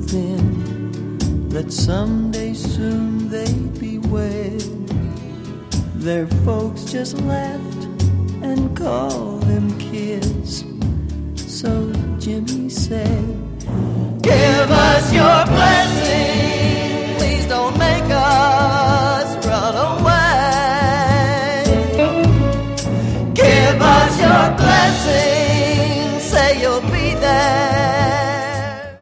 then that someday soon they'd be wed. Their folks just laughed and called them kids. So Jimmy said,